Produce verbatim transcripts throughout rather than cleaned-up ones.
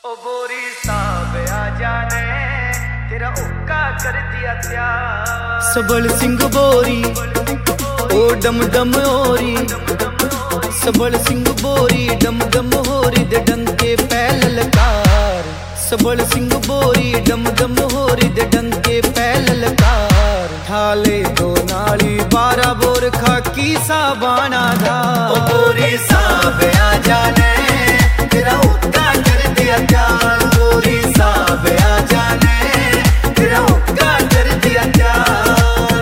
ओ बोरी साहब आ जाने तेरा उक्का कर दिया त्याग। सबल सिंह बोरी ओ डम डम होरी, सबल सिंह बोरी डम डम होरी दे डंके पै ललकार। सबल सिंह बोरी डम डम होरी दे डंके पै ललकार। ठाले दो नाली बारा बोर खाकी साबाना धा। ओ बोरी साहब आ जाने तेरा उक्का कर दिया त्याग। बोरी साहब आ जाने तेरा उक्का कर दिया त्याग।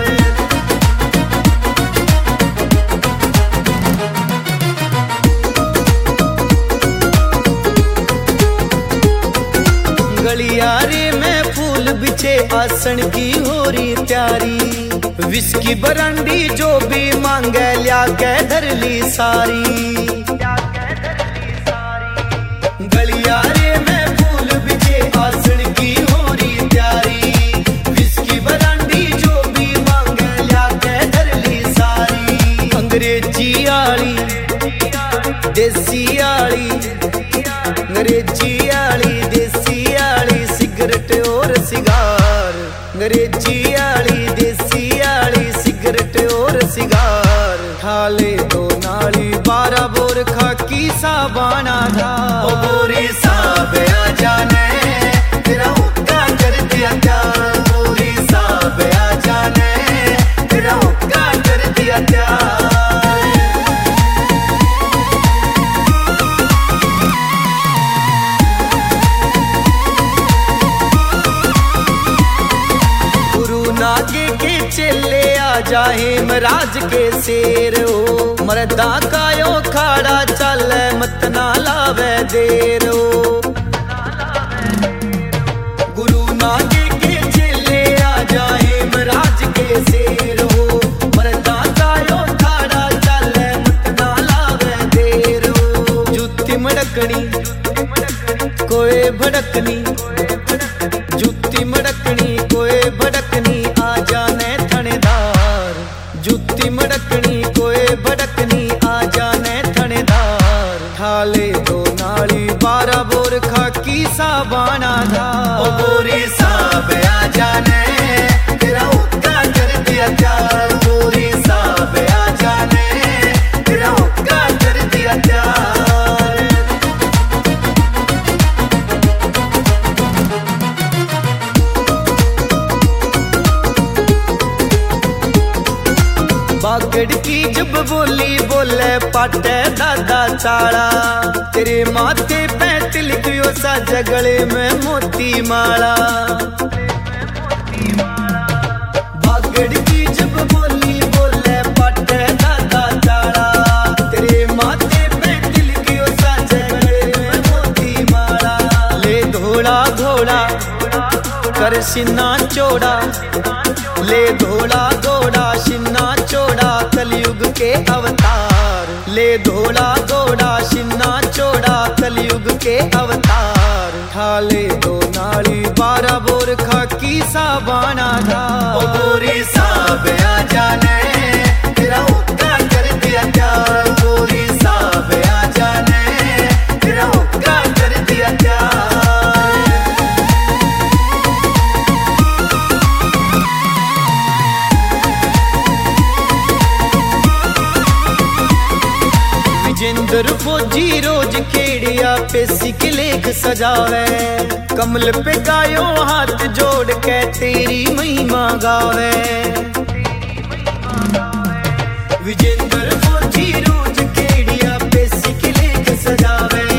गलियारे में फूल बिछे आसन की होरी प्यारी। विस्की बरंडी जो भी मांगे लिया के धर ली सारी। गलियारे में फूल बिछे आसन की होरी प्यारी। विस्की बरंडी जो भी मांगे लिया के धर ली सारी। अंग्रेजी आली देसी आली, अंग्रेजी आली देसी आली सिगरेट और सिगार। अंग्रेजी आली देसी आली सिगरेट और सिगार। ठाले दो नाली बारा बोर खाकी साबाना धा। ओ बोरी साहब आ जाने तेरा उक्का कर दिया त्याग। बोरी साहब आ जाने तेरा उक्का कर दिया त्याग। नागे के चेले आ जाए मराज के शेर हो। मरदा कायो खाड़ा चल मत ना लावे देर हो। गुरु नागे के चेले आ जाए मराज के शेर हो। मरदा कायो खाड़ा चल मत ना लावे देर हो। जुत्ती मड़कनी कोई भड़कनी, जुत्ती मड़कनी कोई भड़कनी आ जाने थनेदार। जुत्ती मड़कनी कोई भड़कनी आ जाने थनेदार। ठाले दो नाली बारा बोर खाकी साबाना धा। ओ बोरी साहब आ जाने तेरा उक्का कर दिया त्याग। बोरी साहब आ जाने तेरा उक्का कर दिया त्याग। बागड़ की जब बोली बोले पाटे दादा चाड़ा। तेरे माथे पे तिलकियो सा जगले में मोती माला। बागड़ की जब बोली बोले पाटे दादा चाड़ा। तेरे माथे पे तिलकियो सा जगले में मोती माला। ले धोड़ा धोड़ा कर सिन्ना चौड़ा, ले धोड़ा धोड़ा सिन्ना चौड़ा कलयुग के अवतार। ले धोड़ा धोड़ा सिन्ना चौड़ा कलयुग के अवतार। ठाले दो नाली बारा बोर खाकी साबाना धा। ओ बोरी साहब आ जाने तेरा उक्का कर दिया त्याग। बोरी साहब आ जाने तेरा उक्का कर दिया त्याग। विजेंद्र फौजी रोज खेड़िया पे सिख लेख सजावे। कमल पे गायो हाथ जोड़ के तेरी महिमा गावे। विजेंद्र फौजी रोज खेड़िया पे सिख लेख सजावे।